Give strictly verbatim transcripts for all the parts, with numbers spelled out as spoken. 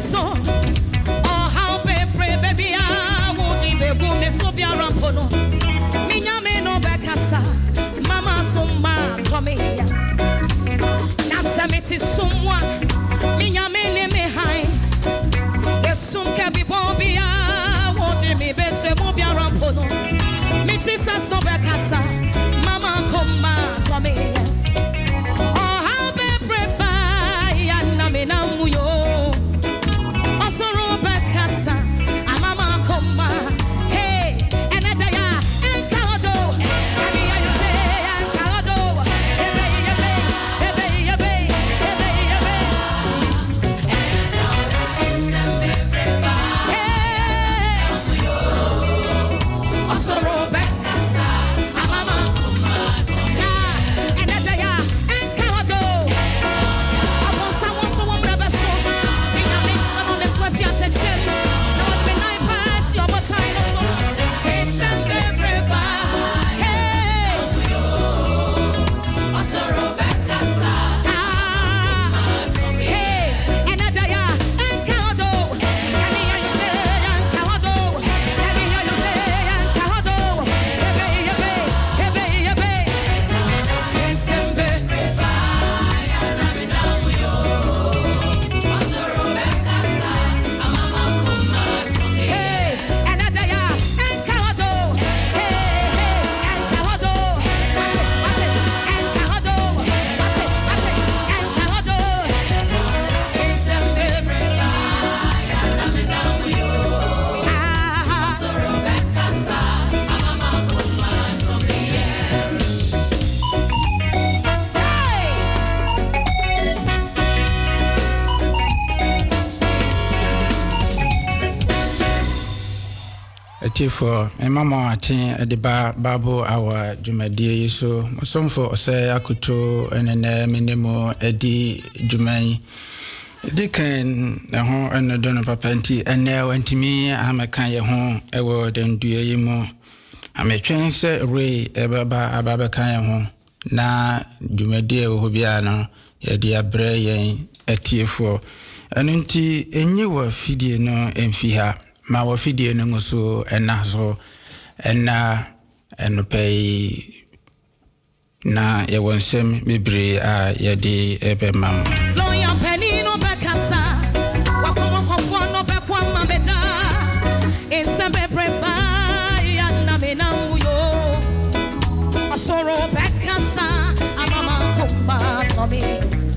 so. Oh, how baby, baby, I would be boom, me so be a rampono. Minya me no bekasa, mama so ma to me. Nasamiti someone, minya me ne me high. Yesum kabi bobi, I would be be se mo be a rampono. Me Jesus no bekasa, mama come ma to me. For a mama chin at the bar babu our Jumadie so some for say akuto and a minimo edi Jumai Dicken the home and the donor papanti and now and to me I'm a kind of home a word and do ye more. I'm a train set away a baba a baba kind home na Jumadie Hobiano ya dia bray a tear for and unti and you were feeding no and fiha. Ma wa fidie no so ena so ena eno pay na ye wonsem bebre a ye de ebe mam lo ya penino bekasa wa komo konfo no be kwa mabeda insembe prepa ya na me na muyo asoro bekasa amama komba to me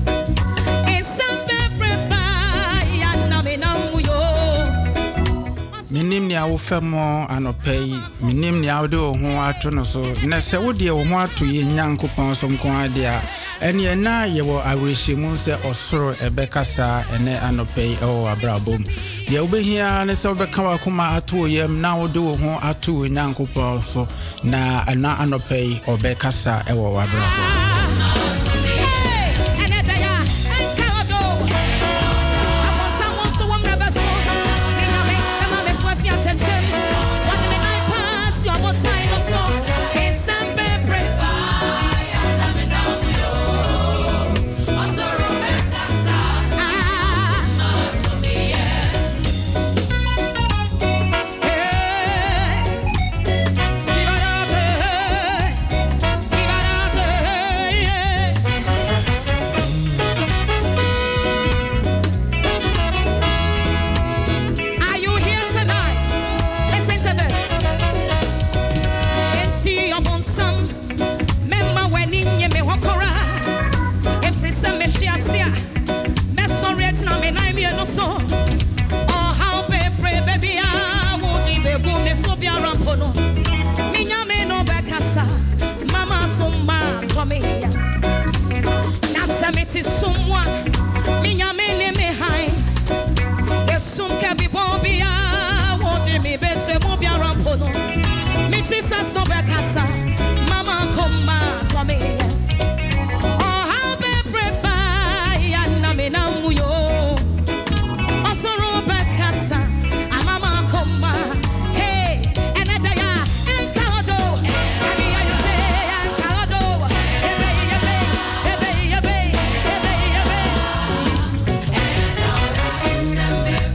minim ni awo femo anopay minim ni awde ho ato no so na se wode wo ho ato ye nyankopon so nko ade a ene na ye wo awrehyimu se osoro ebekasa ene anopay o abrabom ye obehia ne se obeka wakoma ato yem na wode wo ho ato nyankopon so na ana anopay obekasa e wo abrabom someone minya me ne me high esum kabi bobi a wodi me be se mo bia rampono me Jesus no be kasa mama come to me oh how be prepare ya na me na muyo osoro be kasa mama come hey enada ya enkado abi ya you say enkado ebe ebe ebe ebe ebe ebe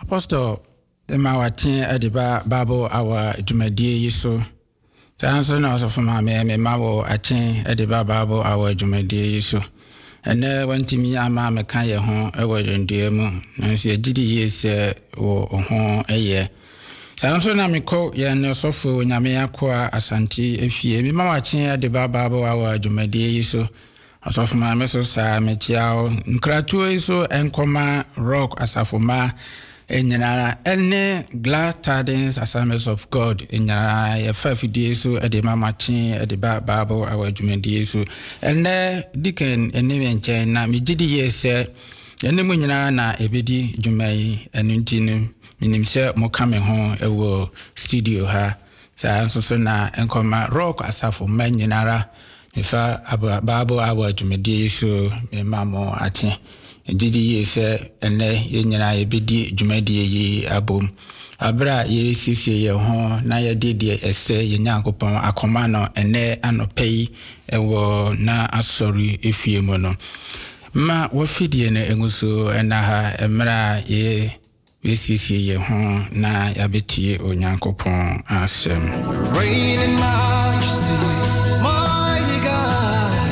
Apostle Emma Watin Ediba Bible our Jumadi Yiso. Tanso na so ma me me mawo Atin Ediba Bible our Jumadi Yiso. And then when Timmy ama me kan ye ho e wo dendue mu. Na se gidi yese wo ho eye. Tanso na me ko ye no sofo nyame akwa asanti efie. Me ma Watin Ediba Bible our Jumadi Yiso. Asofo ma me so sa me tiao. Nkratu yiso enkoma rock asafoma enyana ene glad tidings assemblies of God enyana ye five days so e de mama chin e de Bible our jumedi so ene diken ene nchen na me gidi yese ene mu nyina na ebedi jumai enu ntinu minim se mo kame ho e wo studio ha sa so so na enkoma rock asafo manyinara ifa Bible our jumedi so me mamo atin Didi ye se ene ye nyina ye bedi dwumadi yi abom abra ye sisi ye ho na ye didi ese ye nyankopon akoma no ene anopai ewo na asori efie mu no ma wo fidie na enguso ena ha emra ye we sisi ye ho na ya betie onyankopon asem Reign in majesty mighty God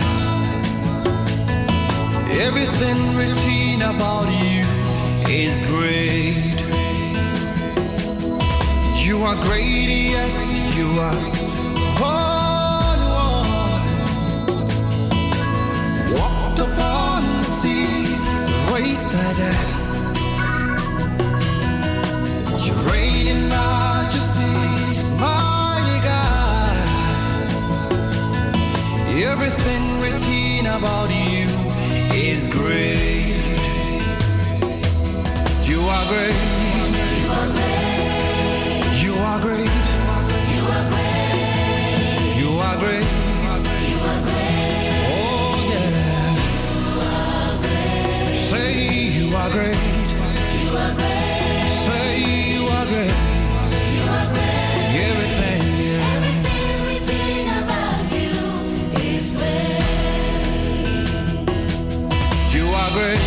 everything written about you is great. You are great, yes, you are holy one. Walked upon the sea, raised the dead. You reign in majesty, mighty God. Everything written about you is great. You are great. You are great. You are great. You are great. You are great. You are great. Oh yeah. You are great. Say you are great. You are great. Say you are great. You are great. Everything, yeah. Everything written about you is great. You are great.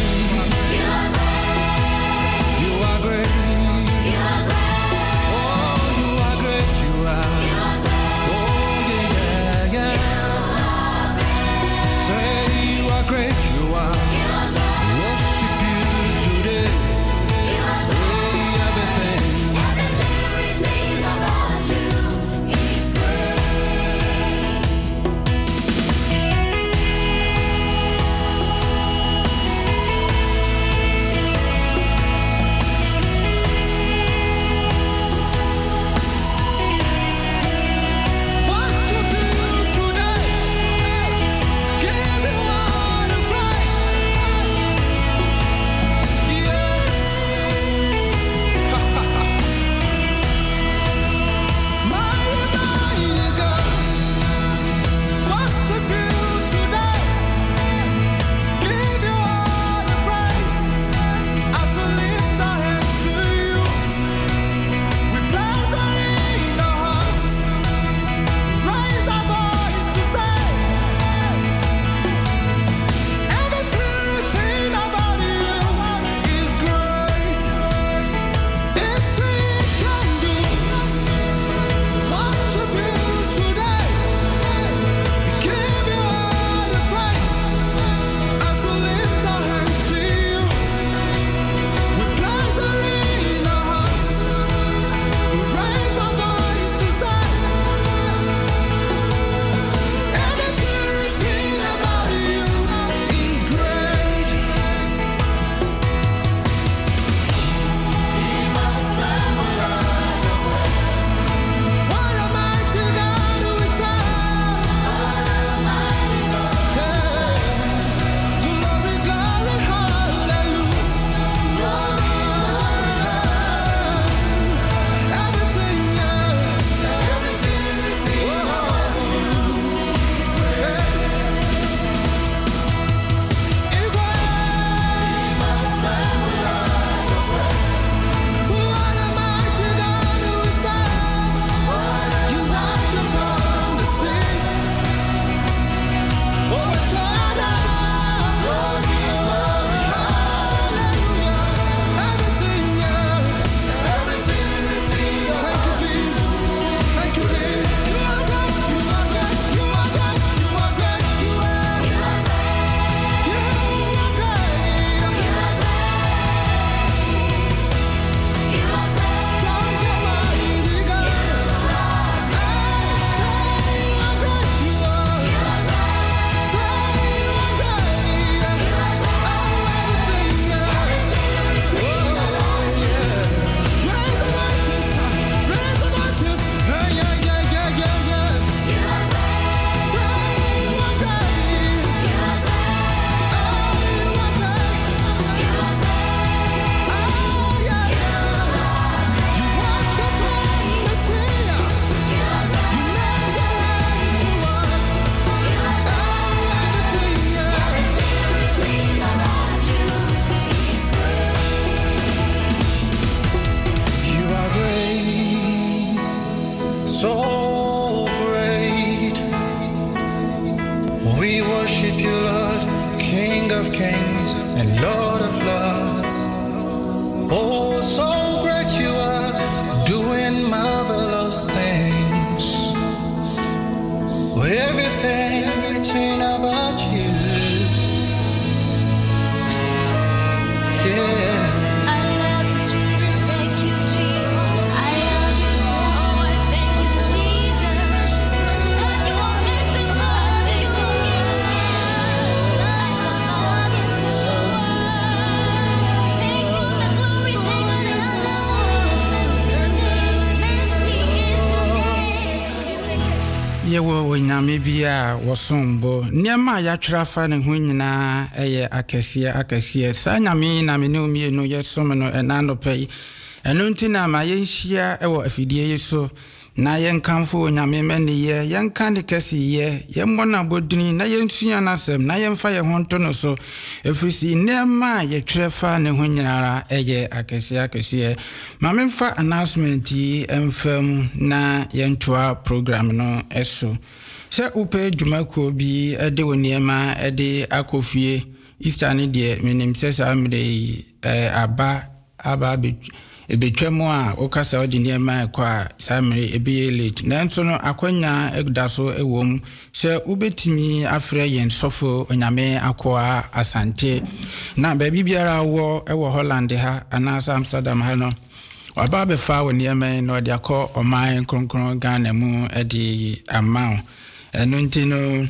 yewo wonyame bia wosombo niema ya twrafa ne ho nyina eye akese akese sa nyame na me ne omienu yesom no enano pei eno ntina ma yenhia ewo afidie yeso na yenkamfo nyame mene ye yenka ne kese ye yemmona bodini na yensua nasem na yemfa ye ho ntono so efrisi niema ye twrafa ne ho nyinara eye akese akese ma memfa announcement yi emfam na yentoa program no eso se upe dwumako bi ede woniema ede akofie isani de menim se sa mre aba aba be ebetwamo a okasa odi niema kwa samre ebe late nanso no akwanya egdaso ewom se ubetimi afre yen sofo onyame akoa asante na ba bibiara wo ewo Holland ha anasa Amsterdam ha no aba be fa wo niema no de akọ oman kronkron Ghana mu edi amount eno ntino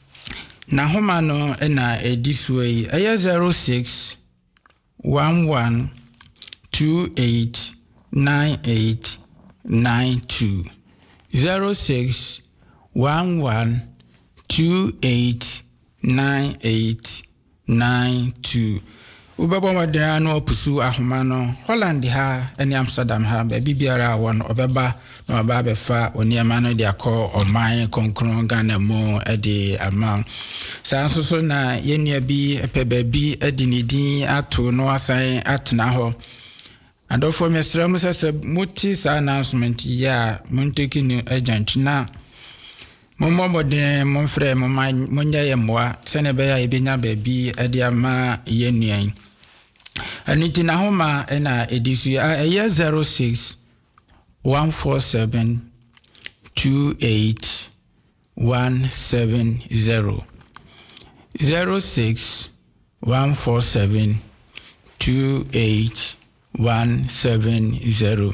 na homa no na edisuei eye zero six one one two eight nine eight nine two zero six one one two eight nine eight nine two ubebo modern no pusu ahoma no Holland ha ene Amsterdam ha be bibiara won obeba no ba be fa oniema no de akọ oman konkron Ghana mu ede ama sanso so na yenua bi epeba bi edinidin ato no asan atena ho adofo mesra mu sese muti sa announcement ya munteki ni agent na mommo modern monfrɛ momma monya yemwa sene be ya ebenya ba bi ede ama yenuan aniti na homa na edisu a zero six one four seven two eight one seven zero zero six one four seven two eight one seven zero.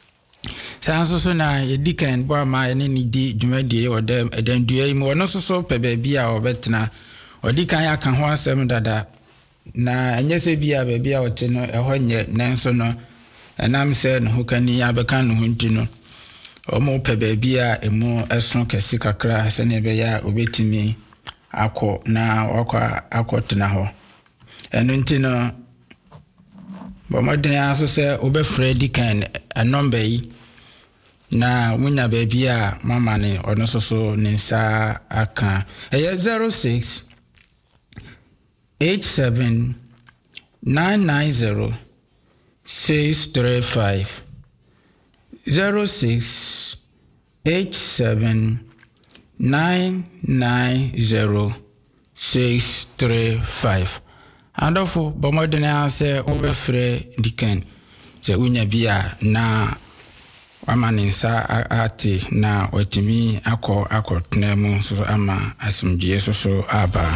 Sanso so na edikan bo ama ene ni di dwumadie odem edandua im wono so so pe ba bia obetena odikan ya kan ho asem dada na anyese bia ba bia ote no eho nye nanso no enam se no hokani ya beka no huntino omo pe ba bia emu eson kesi kakra se ne be ya obetimi akọ na wakwa akọtena ho eno ntino bomodin aso se obefre dikan a number yi na munya baby a mama ne ono soso ninsa aka eye zero six eight seven nine nine zero six three five zero six eight seven nine nine zero six three five andofo bomodena se obefre diken se unya bia na amaninsa ati na otimi akọ akọtnemu so ama asumdie so so aba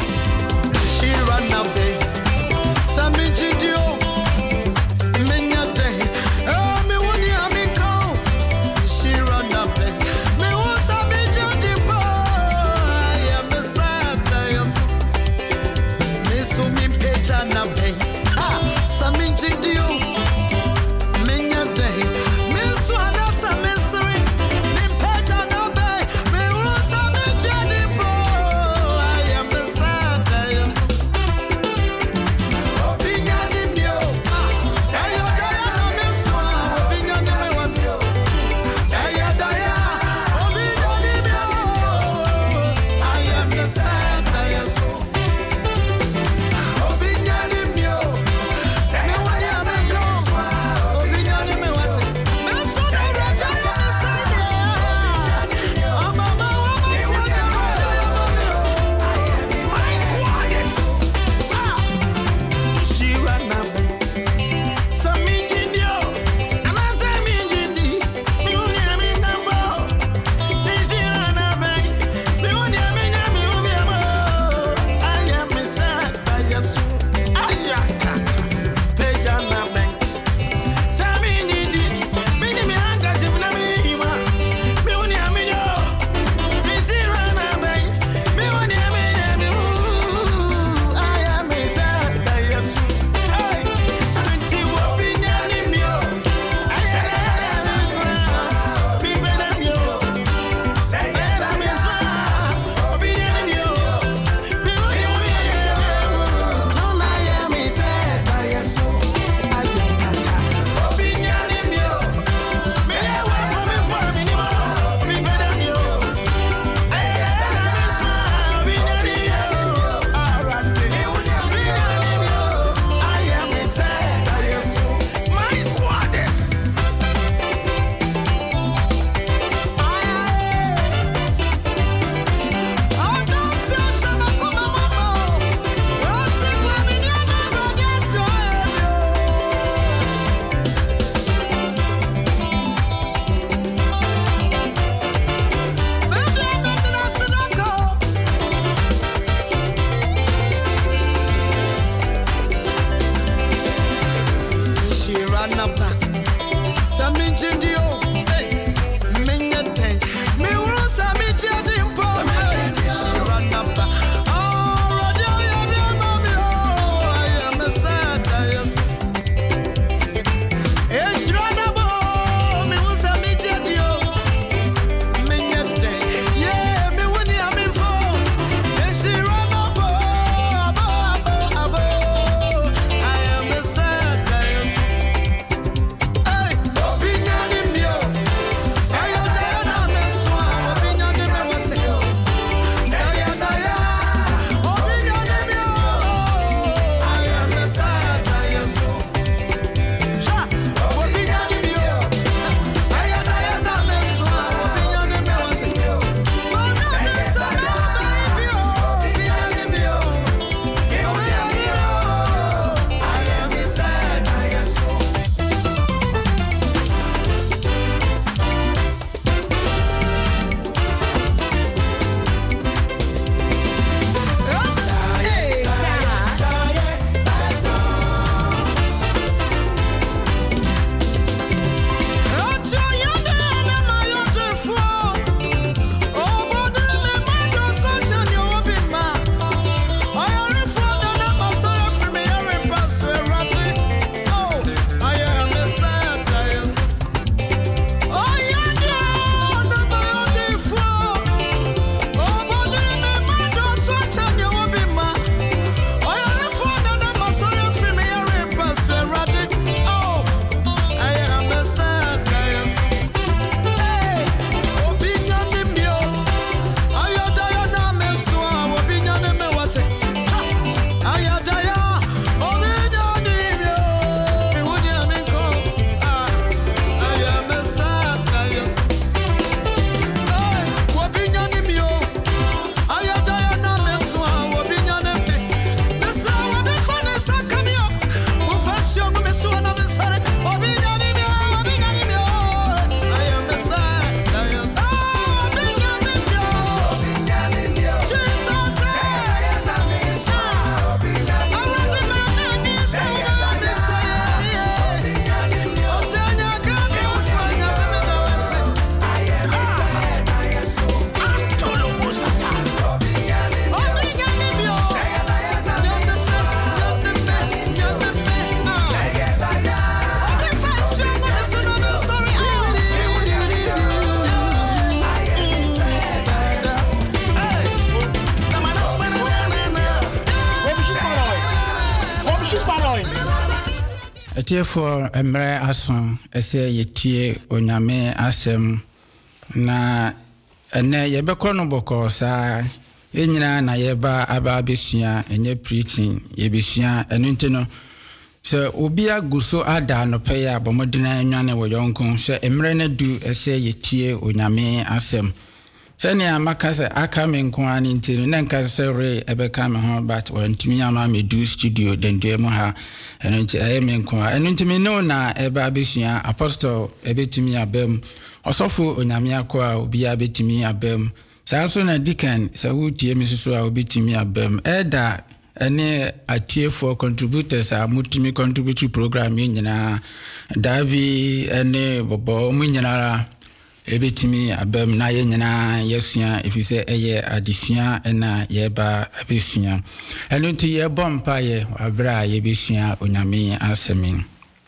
etiefo emre aso ese yetie onyame asem na ene yebekọ no boko sa enyina na yeba aba abesua enye preaching yebesua enu ntino se obi aguso ada no pe ya bomodina nwane wo yonko se emre na du ese yetie onyame asem sani amaka se aka me nko ani ntino na nka se re ebeka me ho but wantimi ama me du studio den du mu ha enu nti aye me nko enu ntimi no na eba abesua apostle ebetimi abem osofo onyame akwa obi abetimi abem Saso na dikan sa wutie misusu a obitimi abem eda ene atie for contributors a mutimi contribute program nyina davi ene bobo mu nyina ebitimi abem na ye nyina yesua ifise eye adisua ena yeba abesua eno nti ye bompa ye abra ye besua onyame asemin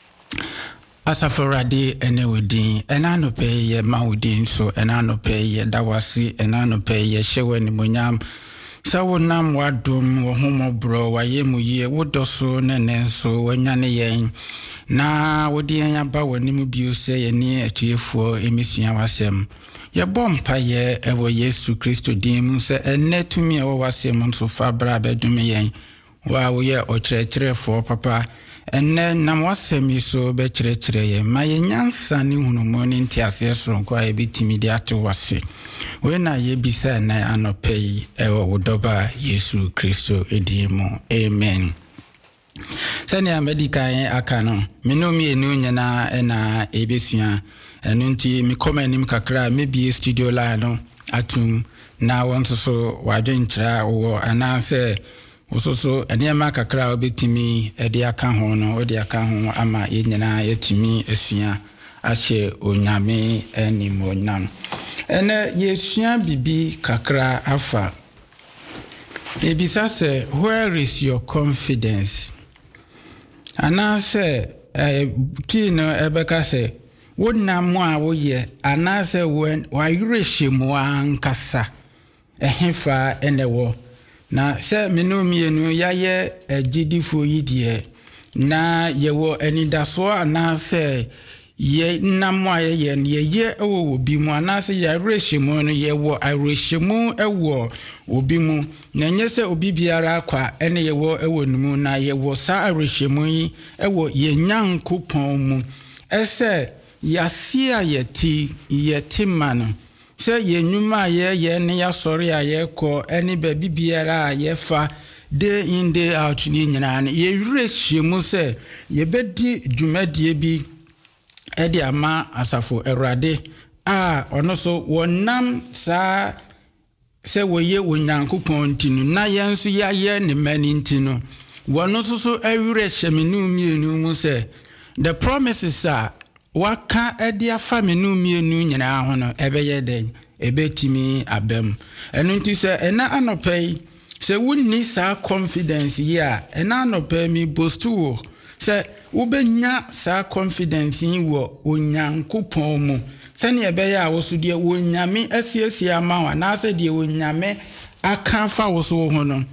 Asaforade ene wodin enano pe ye maudin so enano pe ye dawasi enano pe ye hyewe ni monyam sawo nam wadom wo homo bro waye mu ye wodoso nene so wanyane yen na wodi yen ba wani mu bio se ye ni atuefo emisua wasem ye bompa ye ewo Yesu Kristo din mu se enetumi ewo wasem nso fa bra bedumi yen wa wo ye okyerɛkyerɛfo papa enne nam wasemi so be kyerɛkyerɛ ye ma ye nyansa ne hunumo ne ntiase soronko a ebitimi de ato wase we na ye bisa na anopai ewo wodoba Yesu Kristo edimu amen sani amedikan aka no menomi enu nyana ena ebesua enu nti mi komanim kakra mebi studio line no atum na wonso so wadwenkyra wo anase Ososo eniema kakra obetimi edi aka ho no odi aka ho ama yenyina yetimi esua ahye onyame enimo nan ene yesua bibi kakra afa ebisa se where is your confidence anase eh kino ebeka se wonna mo a wo ye anase when wa yirehemu ankasa ehefa enewo na se menomienu yaye agidifo yidie na yewo enidaso ana se ye namo aye ye ye ewo obi mu ana se ya rehemu no yewo arehemu ewo obi mu na nyese obi biara kwa ene yewo ewo numu na yewo sa arehemu yi ewo ye nyankopon mu ese yasia yeti yeti mano se ye nyuma ye ye ne ya sori aye ko eni be bibiara ye fa day in day out ni nyina ne ye rehemu se ye bedi dwumadie bi e de ama asafo erade a ono so wonam sa se woye wonyankopon tinu na yenso ya ye ne mani ntinu wono so so awure hyemenu mienu mu se the promises are waka edi afa menu mienu nyina ho no ebeye den ebetimi abem enu nti se ena anopai se wunni sa confidence ya ena anopai mi bostu se ubenya sa confidence yi wo onyankopon mu se ne ebeye a wo so de wonyame asiesie ama wa na se de wonyame aka fa wo so ho no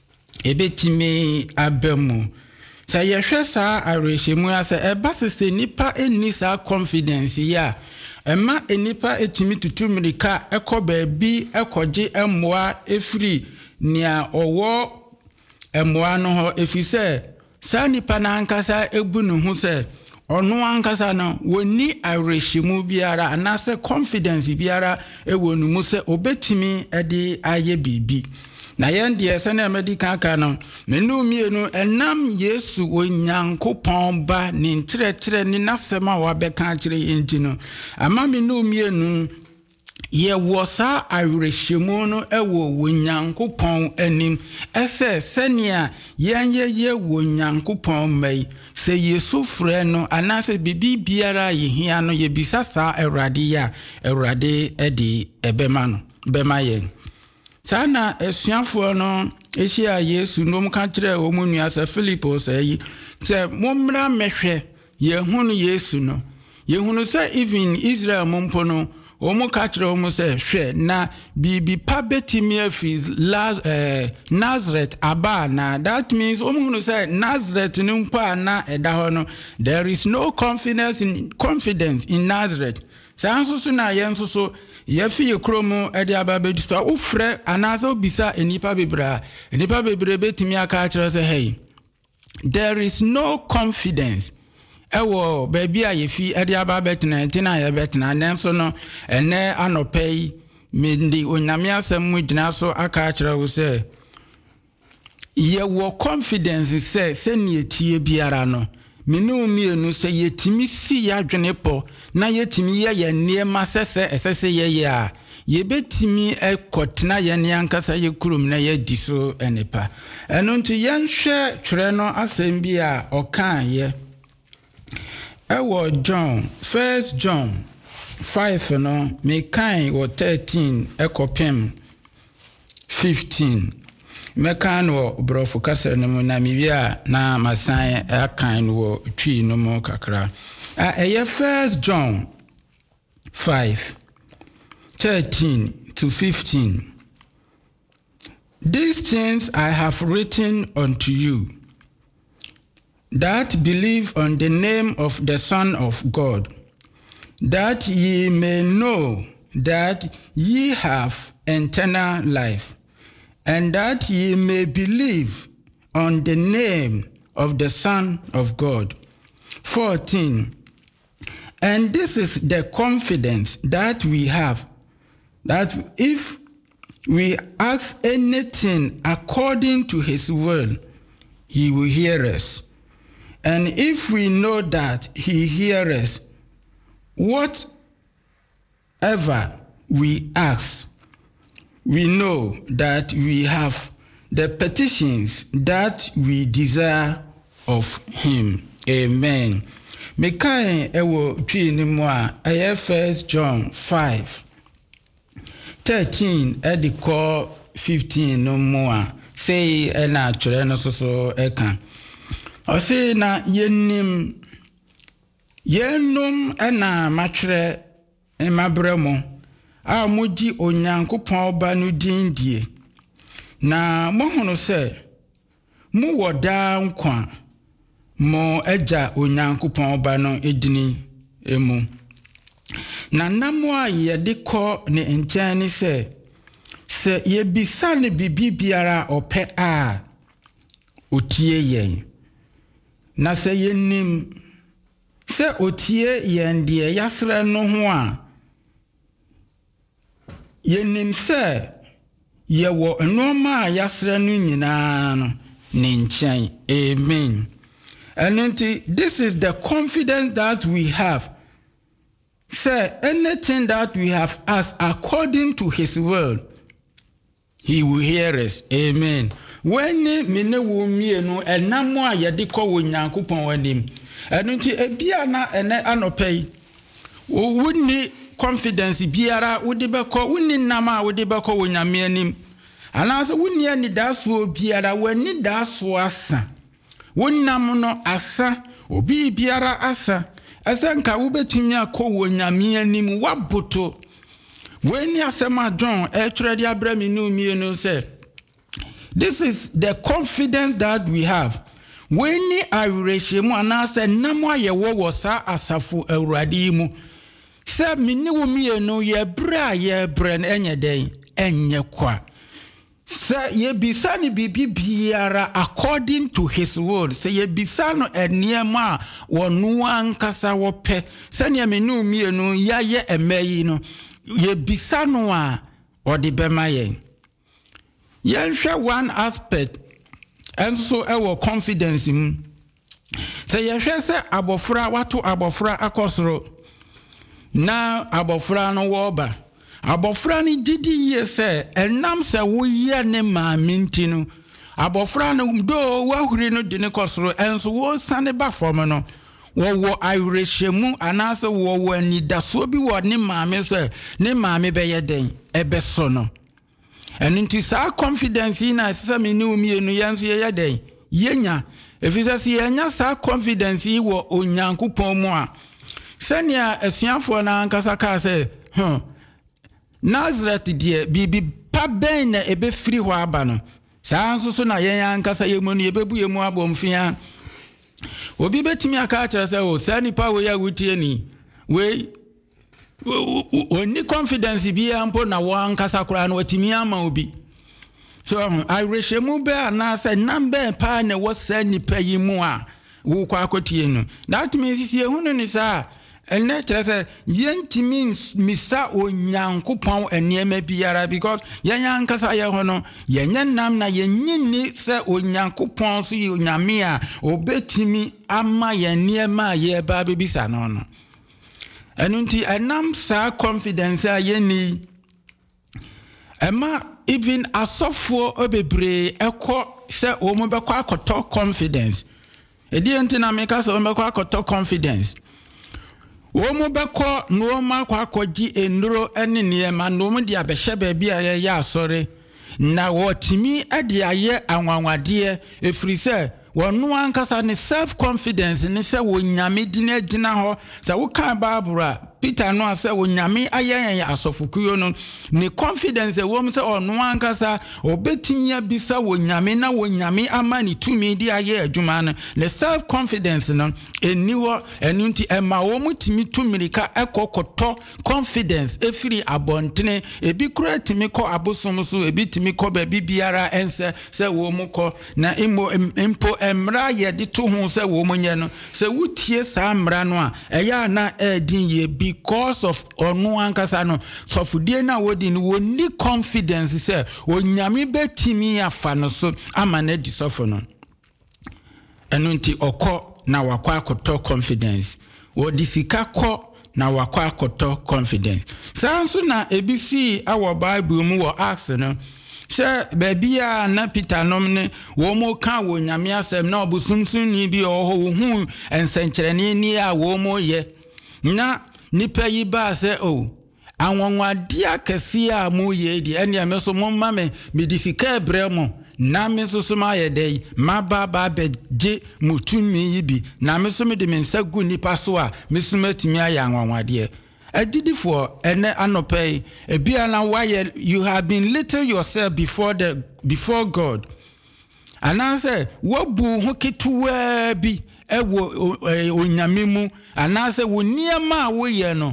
ebetimi abemu sa yehwe sa arehemu asa eba sese nipa eni sa confidence ya ema enipa etimi tutumirika ekoba bi ekoje emmoa efiri nia owo emmoa no ho efise sa nipa na ankasa ebu no hu se ono ankasa no woni arehemu biara anase confidence biara ewo no mu se obetimi ede aye bibi na yende ese na medical aka no menu mienu enam Yesu onyankopon ba ni ntrɛtrɛ ni nasema wa beka kire engino ama menu mienu ye wosa awrehemu no ewo onyankopon anim ese senia yenye ye onyankopon mai se Yesu frɛ no anase bibi biara yehia no ye bisasa Awurade ya Awurade edi ebema no bema yen sana esuafo no ehia Yesu nom ka kire omunua sa Philippo sayi se mommra mehwe ye hunu Yesu no ye hunu se even Israel mompo no omu ka kire omu se hwe na bibi pa betimi afi uh, Nazareth aba na that means omu hunu se Nazareth ni mpa na eda ho no there is no confidence in confidence in Nazareth sanso so na yenso so yefi ekromu ede aba be sto ufre anazo bisa enipa bebra enipa bebre betimi aka kire se hey there is no confidence ewo baby a yefi ede aba betena tina ye betena nemso no ene anopei mindi onyame asem mu gina so aka kire wo se ye wo confidence se se ne etie biara no minu mienu se yetimi si ya dwene po na yetimi ye ye niema sese esese ye ye a ye betimi ekotena ye ne ankasa ye kurum na ye diso enepa eno ntu ye nhwe twere no asem bi a okan ye ewo John First John five no me kan wo thirteen ekopem fifteen me kan wo brofo kasa no mu na mibia na masan akan wo twi no mu kakra a eye First John five thirteen to fifteen. These things I have written unto you that believe on the name of the Son of God, that ye may know that ye have eternal life, and that ye may believe on the name of the Son of God. fourteen. And this is the confidence that we have, that if we ask anything according to his will, he will hear us. And if we know that he hears us, whatever we ask, we know that we have the petitions that we desire of him. Amen. Mekai ewo twi ni mo a eye First John five thirteen ediko fifteen no mo a say e na twere no so so e kan o say na yenim yenum e na matwere e mabramo a moji onyankopon ba no dindie na mo hunu se mo woda nkwa mo eja onyankopon ba no edini emu na namo a yede ko ne enchani se se ye bisa ne bibi biara ope a otie yen na se yenim se otie yen de yasra no ho a yenim se ye wo enoma a yasra no nyina no ne nchen. Amen. And this is the confidence that we have. Say, anything that we have asked according to his will, he will hear us. Amen. When mine wo mienu enamo a yede ko wo nyankopon wanim. And until ebiana ene anopei. Wo wuni confidence biara wo de beko wuni nama wo de beko wo nyame anim. Anaso wuni ani daso biara wani daso asa. Wonnam no asa obi biara asa asanka wobetumi akọ nyame anim waboto weni asema John e trade abrami no mienu say this is the confidence that we have weni awrehemu anase namo ayewo wo sa asafo awurade mu se mini wo mienu ye bra ye bren enye den enye kwa. Say ye bisani bibi biara according to his word. Say ye bisano eniema wonu ankasa wope. Say ye menu mienu ya ye emeyi no. Ye bisano a odi bema ye. Ye share one aspect and so ewo confidence in. Say ye share se abofra watu abofra akosro. Na abofra no woba. Abofra ni didi ye se enam se wo ye ne maame ntinu abofra no do wahuri no de ne kosoro enso wo sane ba fom no wo wo awrehemu anase wo wo anidaso bi wo ne maame se ne maame be ye den ebe so no eninti sa confidence ina se me ni omienu yenso ye ye den yenya efisa se yenya sa confidence wo onyankopon mu a senia asuafo na ankasa ka se huh Nazareth deɛ bibi pa bɛn na ebe free ho aba no saa nso so na yɛn ankasa yɛ mu no yɛbɛbu yɛ mu abɔmfia obi betimi aka akyerɛ sɛ o saa nipa wo ya wutie ni we oni confidence bi ampo na wo ankasa kora no watimi ama obi so I reshemu be anasa number pa na wo saa nipa yi mu a wo kwa akotie no that means sie hunu ni saa ene kyerɛ sɛ yɛntimi misa onyankopɔn eniema biara because yɛnya nkasa yɛ ho no yɛnya nam na yɛnyini sɛ onyankopɔn so yɛ onyame a obetimi ama yɛniema a yɛba bebisa no no ɛno nti ɛnam saa confidence a yɛni ɛma even asɔfoɔ obebree ɛkɔ sɛ wɔn bɛkɔ akɔtɔ confidence ɛdi nti na meka sɛ wɔn bɛkɔ akɔtɔ confidence Omo beko nuoma kwa koji enuro ene niema nuomu di abeshe bebi aye ya asore na wotimi edi aye anwanwade efrise wonu ankasa ne self confidence ne se wonyame dine gina ho sa wo kan babura Peter no ase wonyame aye asofukuyo no ne confidence e wom se onu ankasa obetinya bisa wonyame na wonyame amani tumi di aye adwuma no ne self confidence no eniwo enunti ema wo mutimi tumirika ekokoto confidence efiri abontene ebi kura timi ko abosom so ebi timi ko ba bibiara ense se wo muko na imo impo emra ye de to ho se wo munye no se wutie sa mra no a eya na edin ye because of onu ankasa no sofudie na wodi no woni confidence se onyame betimi afa no so amana di sofo no enunti okọ na wakwa akoto confidence wodi sika ko na wakwa akoto confidence sanso na ebisi awo bible mu wo acts no se babia na Peter nomne wo mo ka wo nyame asem na obusumsun ni bi oho wo hu ensenkyerene ni a wo mo ye na nipa yi ba se o anwanwade akese a mo ye di ene me so mo ma me medifika ebre mo na me so so ma ye dei ma ba ba beje mutumi yi bi na me so me de mensa gu nipa so a me so matimi aya anwanwade Edidifo ene anope ebiana why you have been little yourself before the before God. And I say wobu hoketuwa bi ewo onyamemu and I say wo niema wo ye no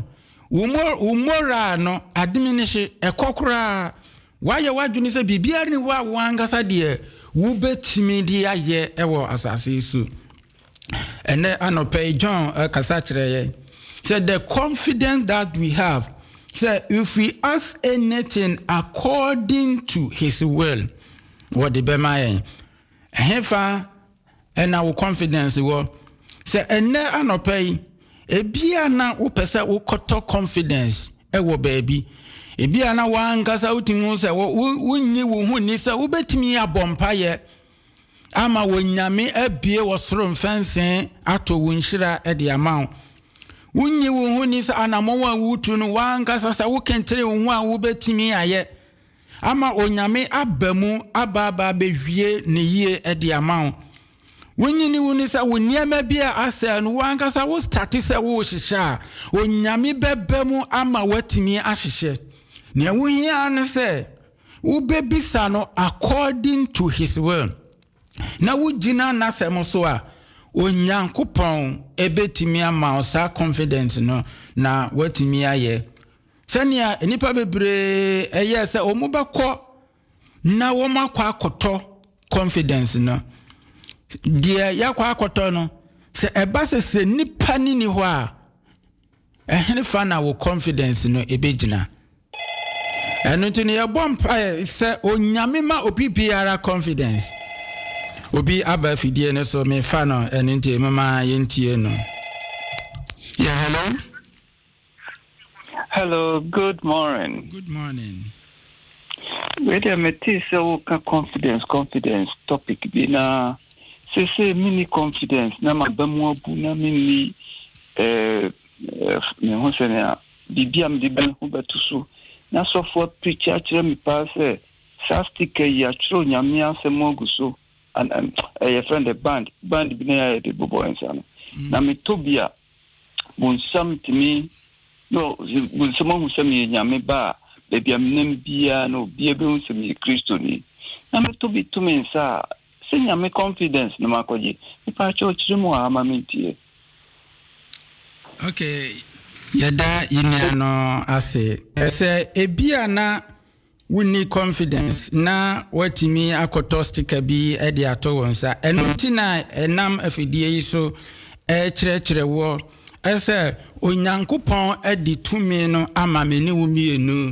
umora no adminish ekokura why you wadwini say bibia ni wa wangasa de wo betimi de aye ewo asase su ene anope John kasa kire ye said the confidence that we have, said if we ask anything according to his will, what the bema hefa and our confidence will say and ne anope ebia na wo pese wo koto confidence e wo baby ebia na wankasa utimu se wo wunyi wo hu ni se wo betimi abompa ye ama wonyame abie wo soro mfense ato wonhira e de amount Unyi wo ni sa anamowa wutu no wankasa sa wo kentere wo a wo betimi aye ama onyame abamu ababa bewie ne yie e de amount Unyi ni wo ni sa wo niema bia asa no wankasa wo start se wo hihya onyame bebamu ama watimi ahihye ne wo hia ne se wo bebisa no according to his will na wo gina na sem so a onyankopon ebetimi ama osa confidence no na watimi aye sania enipa bebre eye se omubekọ na wo makwa akoto confidence no die yakwa akoto no se eba se se nipa ni ni ho a ehene fa na wo confidence no ebegina enu tini ye bompa se onyame ma obi biara confidence Obi aba fidie ne so me fa no ene ntie mama yentie no. Yeah, hello. Hello, good morning. Good morning. We dey meet so confidence confidence topic bi na se se mini confidence na mabamu abu na mini eh me ho se na bibiam de ben ho betuso na so for preacher kire me pa se sastika ya tro nyame asemo guso and um, a friend the band band bi na de bobo ensano na me tobia bon sam timi no bon sam hu sam nyame ba baby am nem bia no bia be hu se me Kristo ni na me to be to me sa senya me confidence no makoje ipa church mu ama mentie. Okay, yada yiniano ase ese ebia na wuni confidence na watimi akoto sticker bi e de ato wonsa eno tina enam afidie yi so e kire kire wo ese onyankopon e di tumi no ama meni wo mienu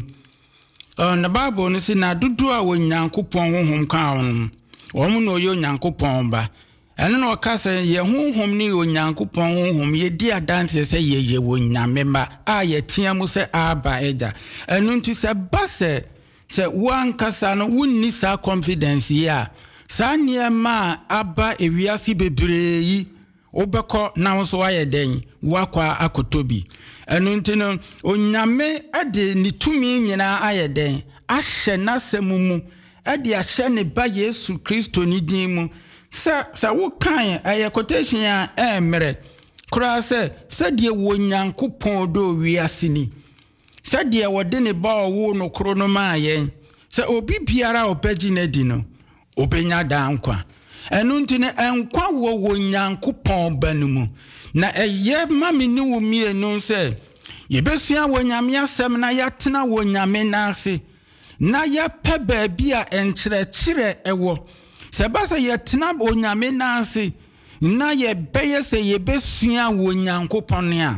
on the Bible no si na dudu a onyankopon honhom ka won wo no yo onyankopon ba eno no ka se ye honhom ni onyankopon honhom ye di adanse se ye ye wonyame ma a ye tia mu se aba eja eno nti se ba se se wan kasa no wunni sa confidence ya sa niema aba ewiasi bebree obeko na nso waye den wakwa akotobi enu ntino onyame ade ni tumi nyina ayeden ahye na semumu ade ahye ne ba Yesu Kristo ni din mu sa sa wo kan aye quotation ya emre kura se se de wonyankopon do wiase ni se de wode ne ba owo no kro no ma yen se obi biara obegi na di no obenya da nkwa enu ntine enkwa wo wonyankopon banumu na eye mami ni wo mienu se yebesua wonyame asem na yatena wonyame nase na ya pe baabia enkyere kyere ewo se ba se yatena wonyame nase na ye beye se yebesua wonyankopon a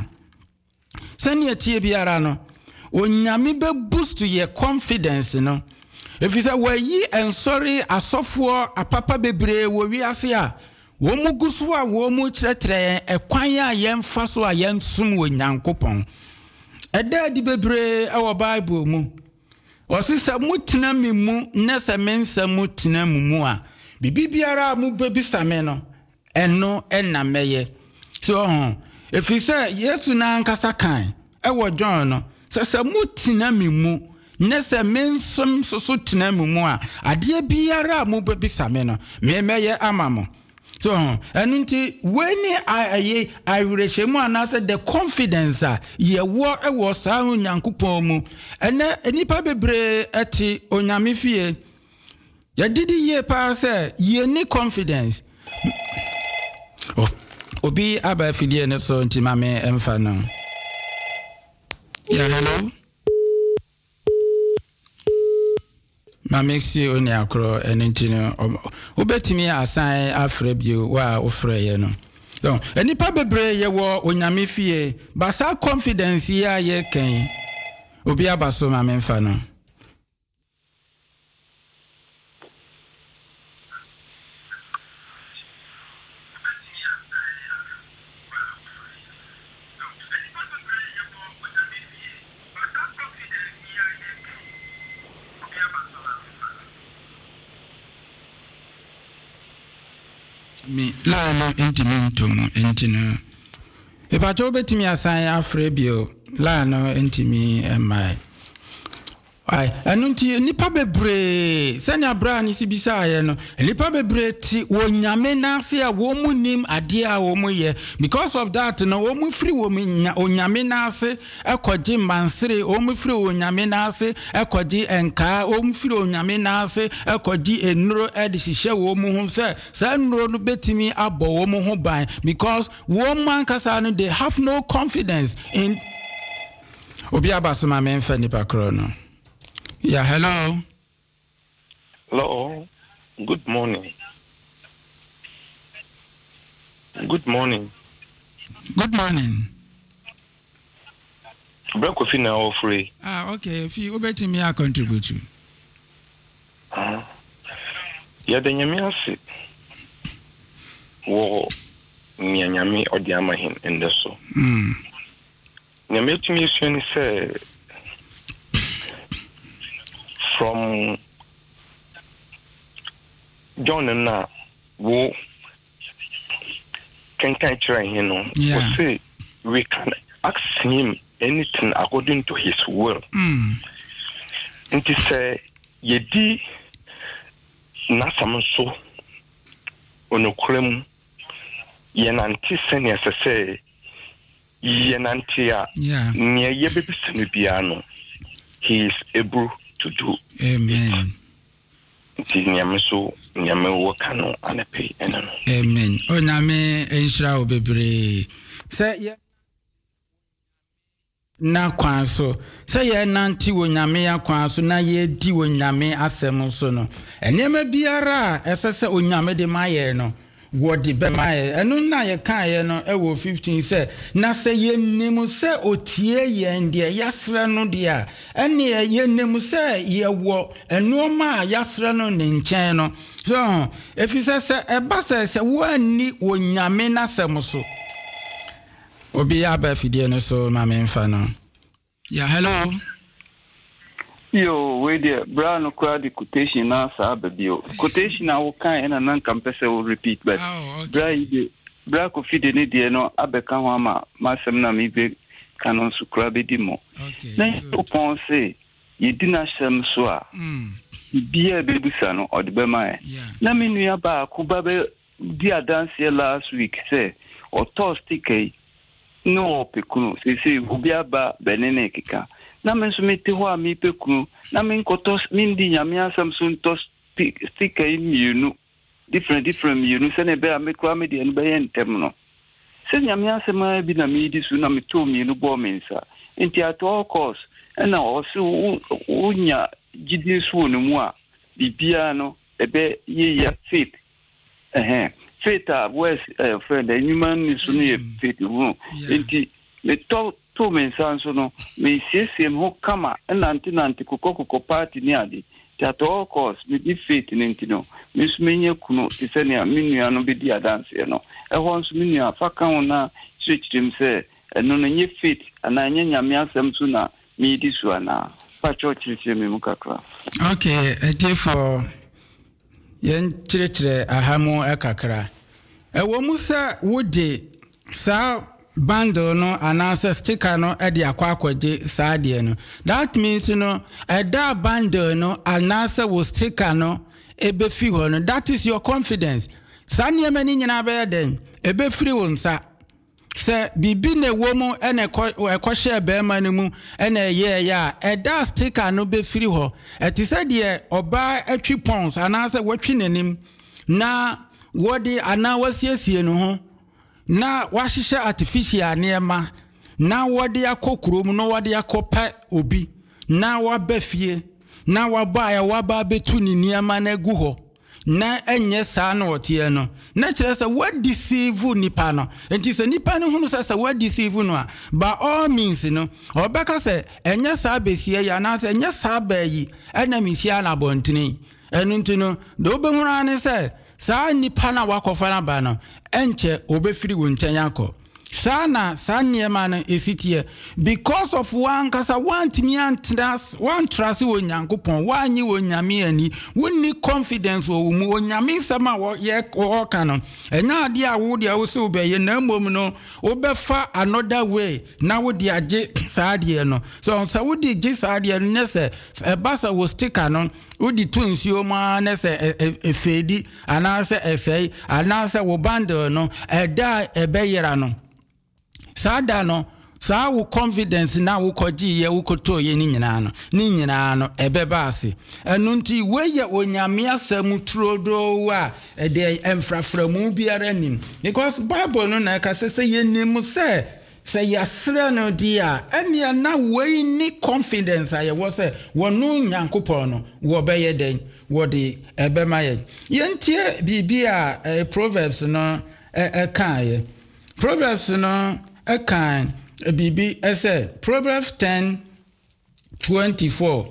se ne tie biara no onyame be boost ye confidence no if you say wayi ensori asofo apapa bebre wo wiase a wo mu guso a wo mu kyerɛkyerɛ ekwan a yɛmfa so a yɛnsum wo nyankopɔn ɛda di bebre ɛwɔ Bible mu osisa mutena mi mu nesa mensa mutena mu mu a bibi biara mu bebisa me no ɛno ɛna mɛyɛ so ho if you say Yesu na ankasa kan ɛwɔ John no sɛ mutena mi mu nese mensom so tena mu mu a ade biara mu bebisa me no me meye amamo so enu nti weni aye awerehemu anase the confidence a ye wo e wo sa onyankopon mu ene enipa bebre eti onyame fie ya didi ye pa se ye ni confidence oh obi aba fidie ne so nti mame emfa no yeah hello ma mexi oni akro enintino obetimi asan afre bio wa ofre ye no donc enipa bebre ye wo onyame fie ba sa confidence ya ye kan obi abaso ma memfa no mi la no intimentum intino e pa jo betimi asan afre bio la no intimi emai ai anunti nipa bebre sani abra ni sibisa ye no nipa bebre ti wonyame na se a wo mu nim ade a wo mu ye because of that no wo mu free wo onyame na se ekoje mansere wo mu free onyame na se ekoje enka wo mu free onyame na se ekoje enuro edi hihye wo mu hu se sa nuro no betimi abo wo mu hu ban because wo man kasa no they have no confidence in obi abasoma menfa nipa kro no. Yeah, hello. Hello. Good morning. Good morning. Good morning. Breakfast now free. Ah, okay. If you obey me, I contribute you. Uh, yeah, the nyamiasi. Wo nyanyami odiamahin in the so. Hmm. Nyamiati mi suni say. From John and now, wo can can try him. We say we can ask him anything according to his will. Mm. And to say ye di na samso onokrem ye nanti senior say ye nanti a yeah near ye baby senu biano. he is able to do. Amen. Nyame so nyame woka no anepe eno. Amen. O nyame enhira obebre. Say ye na kwan so. Say ye nanti wo nyame ya kwan so na ye di wo nyame asem so no. Enema biara esese o nyame de maye no. Wodi be maye. Enu na ye kan ye no e wo fifteen say na say ye nemu say otie ye ndie yasra no dia. Ene ye nemu say ye wo enu ma yasra no ne nchen no. So if you say say e ba say say wo ani wo nyame na sem so. Obi ya ba fidie no so ma me mfa no. Yeah, hello. Yo, we there, Brown crowd the quotation now, sir, baby. Quotation I will kind and non compressor will repeat, but Bray, Bray could feed any dear no, Abekawama, Massamna, maybe canon sucrabe demo. Then upon say, you didn't some soa. Be a baby son or the Bemai. Namin we are back, Kubabe, dear dance here last week, say, or toss ticket. No, Pekuno, say, say, Ubiaba, Benenekika. Na men sumete ho mi pekunu na men kotos mindi nyame asam so ntos stick in you different different you no se ne be amekwa me de no be yentem no se nyame asam bi na me di su na me to mi no bo mensa enti at all cost na o se unya gidi su no mu a bibia no ebe ye ya faith eh faith a was friend human ni su no faith hu enti me to to mensanso no me sesem ho kama na anti na anti kokoko party ni ade at all cost me be faith ni ntino me sumenye kuno tisenia minua no be di dance no e ho nso minua fa kan na switchim se no no nye faith ana nya nyame asem so na me di so ana pa church se me mu kakra. Okay, e dey for yen chire ahamo e kakra e wo mu sa wode sa bundle no anasa sticker no e de akwa akwaje saade no. That means no e da bundle no anasa wo sticker no e be fi ho no. That is your confidence. Sanye mani nyina be den e be free won sa se bibi ne wo mu e ne ko share be ma ne mu e na ye ya e da sticker no be free ho. E ti se de oba atwi pons anasa watwi nanim na wodi ana wasiesie no ho na washisha artificial niema na wadi akokuro mu no wadi akopa obi na wabafie na wabaya waba betu ni niema na gu ho na enye saa na otie no na kire se what deceive nipa no enti se nipa no hunu se what deceive no a by all means no obeka se enye saa besie ya na se enye saa bayi ena mihia na bontini enu ntino do be hunu ane se saa nipa na wakofa na ba no enche obefiri wo nchen akọ sana saniema na esitie because of one kasa want me antras one trust wo nyankopon wanyi wo nyame ani wonni confidence wo mu wo nyame sama wo ye ko kanu enya ade a wo de wo so be ye na mom no obefa another way na wo de age saade no so so wo de age saade no nese e basa wo sticker no udi tunsi o ma na se efedi ana se efei ana se wo bundle no eda ebeyera no sada no sa wo confidence na wo koji ye wo koto ye ni nyina no ni nyina no ebeba ase enu nti weye onyame asam trodo a ede emfraframu biara nim because bible no na ka se ye nim se se yasre no dia enia na we ni confidence aye wo se wonu nyankopon no wo beye den wo de ebema ye yentie bibia eh, proverbs no eh, eh, kan ye proverbs no eh, kan eh, bibi eh, said Proverbs ten twenty-four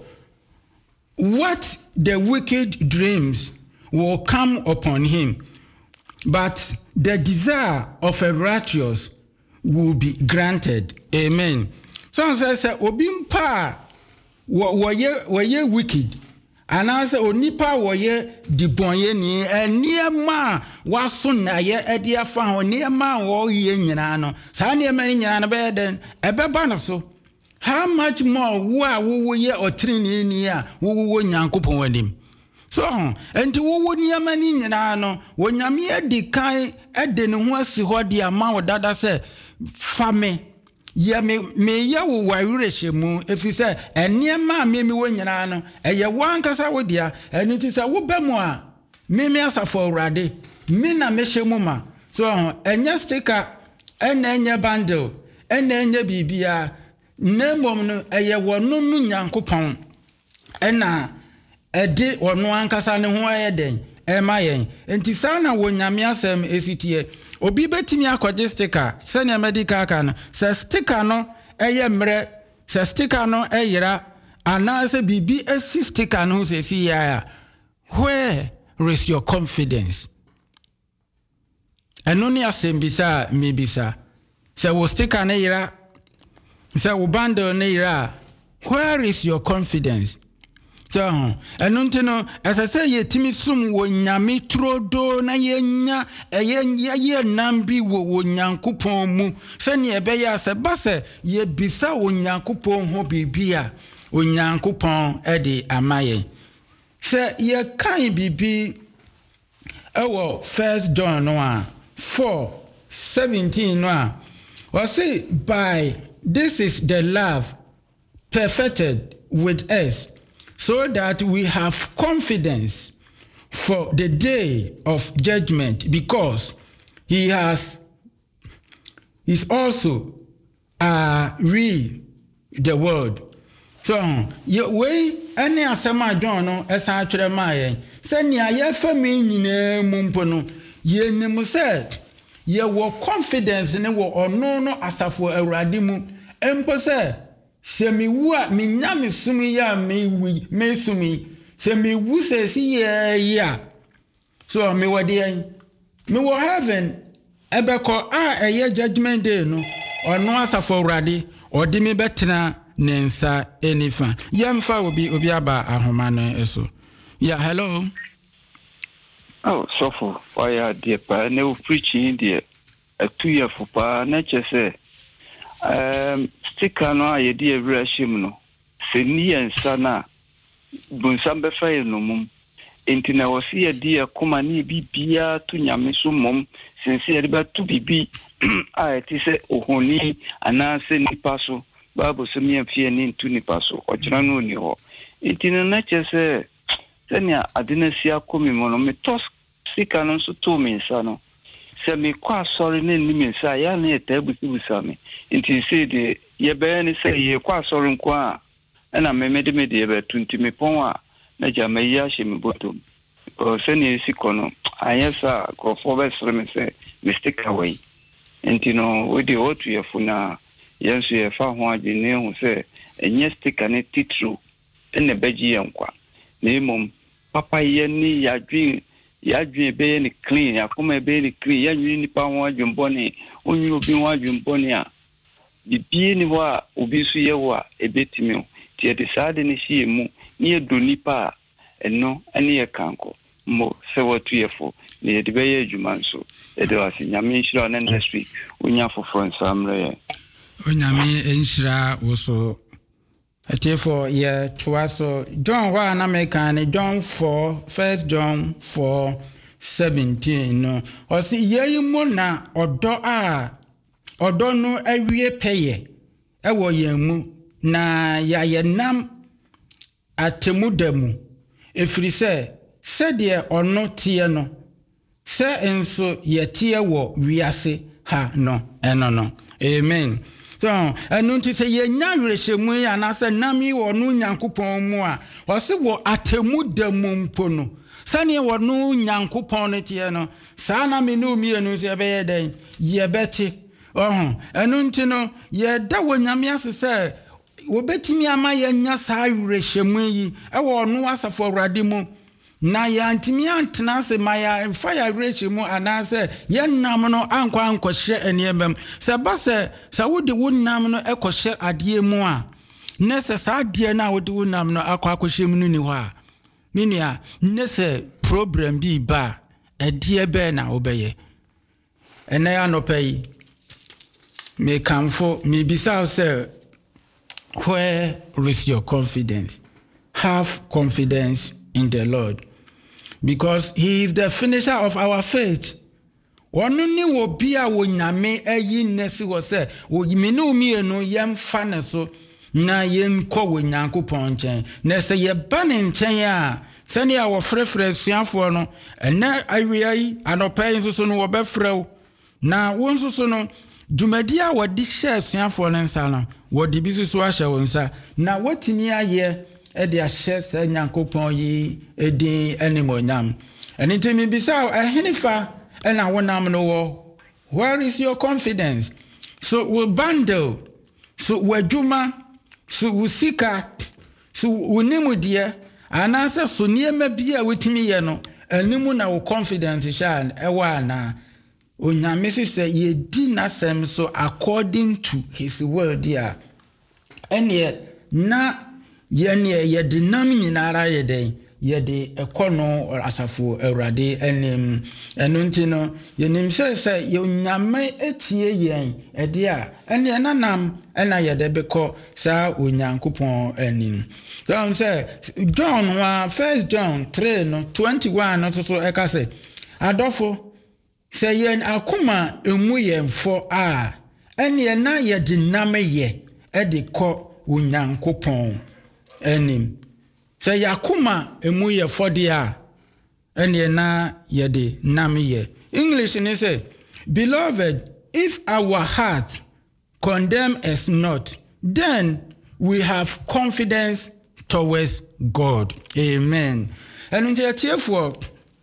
what the wicked dreams will come upon him but the desire of a righteous will be granted. Amen. So says obimpa wo ye wo ye wicked anase onipa wo ye dibonye ni eniema waso na ye ede afa ho niema wo ye nyina no sa niema ni nyina no be den ebeba no so how much more wo a wo ye otrini ni a wo wo nyankopon wanim so enti wo wo niema ni nyina no wo nyame edi kan ede ne ho asi ho de ama wo dada se fame ya me me ya wo wawerehye mu efise eniema me me wonyina no eye wankasa wodia eni ti sa wo bemu a me me asafo awurade me na me hyemu ma so enye sticker ena enye bundle ena enye bibia nemom no eye wono nu nyankopon ena ede wono ankasa ne ho ayeden ema yen enti sa na wonyame asem efitie obi betimi akwaje sticker senior medical kan se sticker no eye mre se sticker no eyira ana se bibi esi sticker no se si ya where is your confidence eno ni asem bisa mi bisa se wo sticker ne yira se wo bundle ne yira where is your confidence so eno ntino asase ye timi sum wo nyame trodo na ye nya ye ye nambi wo wo nyankopon mu se ne ebe ya se base ye bisa wo nyankopon ho bibia wo nyankopon e de amaye se ye kan bibi ewo first John no a four seventeen no a we say by this is the love perfected with us so that we have confidence for the day of judgment because he has is also uh read the word so ye we any asema John no esa atwere maaye se ni ayefa me nyina mumpo no ye nim se ye wo confidence ne wo ono no asafo awurade mu empo se se mi wu a mi nya mi sumi ya mi wi me sumi se mi wu se si ye ya so mi wode en mi wo heaven ebeko a eye judgment day no ono asafo awurade odi mi betena nensa enifa yemfa obi obi aba ahoma no eso yeah hello oh so for why dear pa ne preaching dear a two year for pa na chese um sticker no aye dear rashim no se ni ensa na bunsam be fa no mum enti na wo se dear kuma ni bibia to nyame so mum since ba to bibi a ti se ohoni ana se nipa so Bible se mi afie ni ntu nipa so ogyina no ni ho enti na chese senia adinasi akomi mono me tos sika no so to me nsa no se me kwa sorry ne ni me nsa ya na etabusi busa me enti se de ye be ni se ye kwa sorry nko a na me me de me de be tunti me pon a na ja me ya hye me botom o senia sikono ayesa ko fo be sere me se mistake away enti no we de otu ye funa yensu ye fa ho agene hu se enye sticker ne titru ene beji yankwa nemom papa ye ni yadwin yadwin be ni clean yakoma be ni clean yanwi ni pa ho adwumbone onwi obi ho adwumbone a bibie ni wa obi su ye wa ebetimi tie de sade ni hie mu ni edoni pa eno ene ye kanko mo se watu yefo ni ye de be ye adwuma nso e de wasi nyame nhira na next week onya foforo nsamre onyame enhira wo so Therefore, yeah, so John one American John four, First John four seventeen. No, or see ye mona or do a or don't know every paye. I will ye mu na ya ye nam atemu demu. If we say, said ye or no tear no, say and so ye tear wo we say ha no, and no no. Amen. So, enu nti se ye nya werehemu ya na se nami wo nu nyankopon mu a wo se wo atemu demu mpo no sane wo nu nyankopon ne tie no sa na me nu mi enu se be ye den ye beti oh enu nti no ye da wo nyame ase se wo betimi ama ye nya sa werehemu yi e wo nu asafo awrade mu na ya ntimi antena se maya fire reach mu anase ye nam no ankwa ankɔhye eniemem se ba se sa wode wonnam no ekɔhye ade mu a ne se sa ade na wode wonnam no akɔ akɔhye mu ni hɔ a minia ne se problem bi ba ade be na obeye ene ya no pay me kamfo me bisa se where is your confidence? Have confidence in the Lord, because he is the finisher of our faith. Ono ni wo bia wo nyame ayi nesi wo se wo mini umienu yem fa ne so na yen kɔ wo Nyankopɔn nkyɛn na se ye ba ne nkyɛn a sɛne a wo frɛfrɛ suafo no ɛna awia yi anɔpɛ nso so no wo bɛfrɛw na wo nso so no dwumadi a wodi hyɛ suafo no nsa no wodi bi so ahyɛ wo nsa na watimi ayɛ ɛde ahyɛ sɛ Nyankopɔn yi edin animonyam ɛne ntimi bisa ɛhenifa ɛna wonam no wo where is your confidence so we bundle so wadwuma so wusika so wonimudie anase so niema bia wetimi ye no animu na wo confidence sha ewa na onyame sese ye di nasem so according to his word dia ene na ye ne ye de nam nyinara ye den ye de ekono asafo awurade enim eno ntino ye nim sese ye onyame etie yen ede a ene nanam ena ye de beko sa onyankopon enim so say John wa first John three no twenty-one no so eka say adofo say yen akoma emu yenfo a ene na ye de nam ye e de ko onyankopon enim say yakuma emu ye fodia ene na ye de nam ye English ni say beloved if our heart condemn us not then we have confidence towards God. Amen. And unje tiefo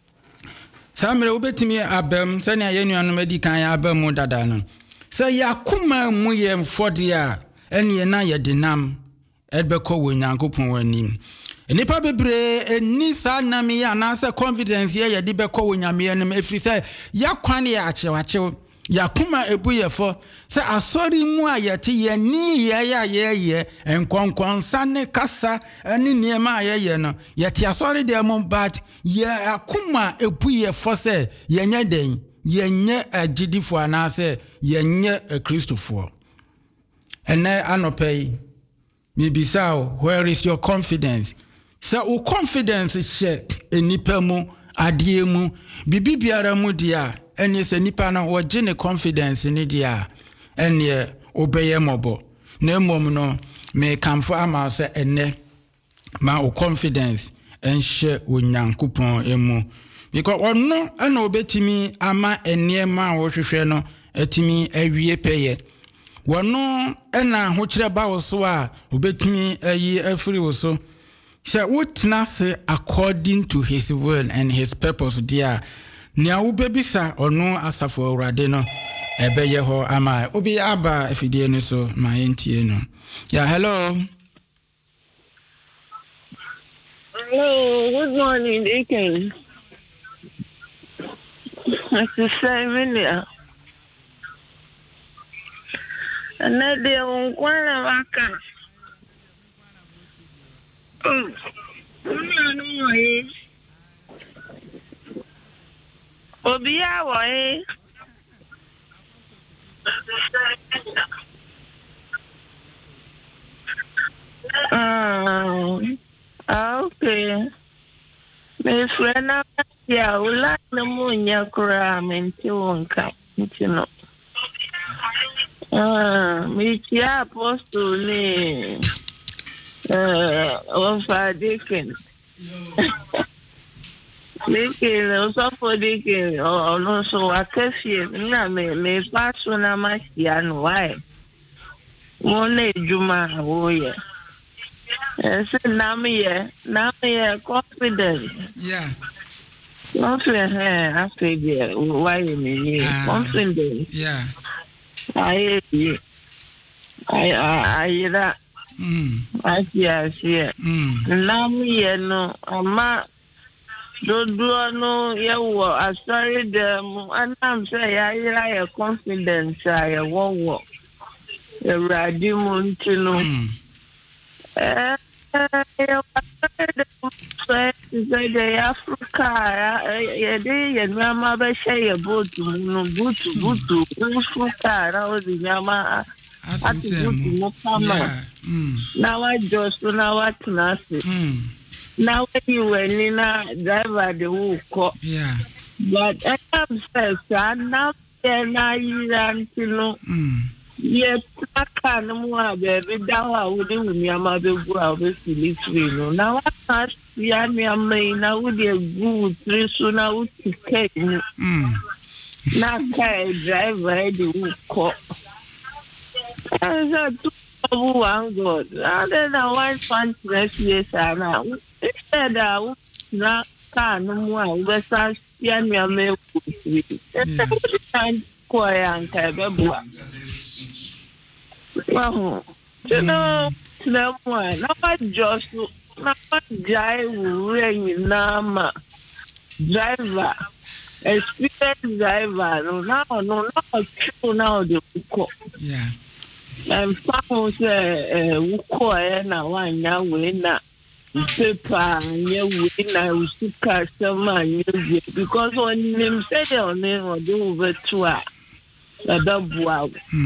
samre obetimi abem sane ayenu anu medikan abem dada no say yakuma mu ye mfodia ene na ye denam edbeko wo Nyankopon wanim enipa bebre eni sa nami ya na say confidence ye ye de beko wo nyame enim efri say yakwan ye achewachew yakuma ebuyefo se asori mu ayete ye ni ye ya ye ye enkonkonsa ne kasa ani niema ye no yete asori de mo but ye akuma ebuyefo se ye nya den ye nya agidifo anase ye nya kristofo ene anopei mi bisao where is your confidence se o confidence she enipa mu ade mu bibi biara mu dia ene se nipa na wo gene confidence ni dia ene obeye mobo na emom no me kamfo ama se ene ma o confidence enhye onyankopon emu because ono ana obetimi ama ene ma wo hwehwe no atimi awie peye wono ena ho kire ba wo so a obetimi ayi afiri wo so she wotna se according to his will and his purpose dia nia wo bebisa ono asafo awurade no ebeye ho ama obi aba afidie ni so ma entie no yeah hello hello good morning Deacon it's seven yeah anade unkwana waka oh una no eh obia wo eh ah okay me frena ya ula na munya kura menti wonka ntino ah me ti apostle ni eh on fa Deacon Deacon also for Deacon oh no so akafie na me me paso na machia no why mo na juma wo ye eh se na me ye na me ye confident yeah no fe eh after the why me confident yeah I I I that mm I see mm na me ye no ama do do no ye wo asori dem anam say ya ira ye confidence ya wo wo e radi mun tinu eh ye say the Africa ye de ye mama be share boat no boot boot Africa ra o di nyama ati boot mo pama now I just now what na now when you were Nina driver the who call yeah but I'm saying, I'm na yiranti no ye taka no mo abebe da wa wo de wumi ama be gu a be fili free no na wa ya mi amai na wo de gu tri so na wo tike mm na kai driver de wo ko asa tu bu wan god and then I want fun next year sana instead of na ka no mo a wo be sa ya mi amai wo free Koyan Kabebua. Well, you know, no one, not just not drive rain, Nama driver, experienced driver, no, no, no, not true now, the Uko. Yeah. And found a Uko and a one now winner. Paper, you win, I will see customer because when them say their name or do over to her. A double wow.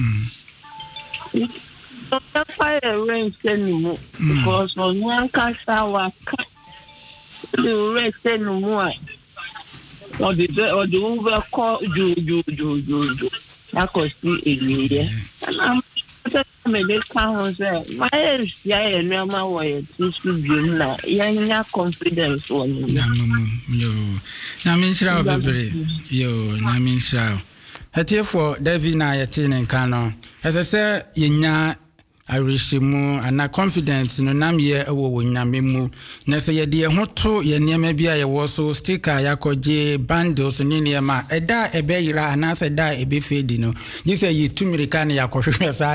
Don't fire range anymore because on one cast our cut the rest anymore. Or the or the over call you you you you you. I could see a year. And I'm me count say my yeah no ma way to speak na yanya confidence on me. Na yo. Na me nshira obebere. Yo, na me nshira. Hetefo David na yete ne nka no esese yenya arishimu ana confidence no nam ye ewo wonyame mu na se ye de ho to ye niema bia ye wo so sticker yakoje bundles ni niema eda ebe yira ana se da ebe fedi no ni se yi tumirika na yakohwehwe sa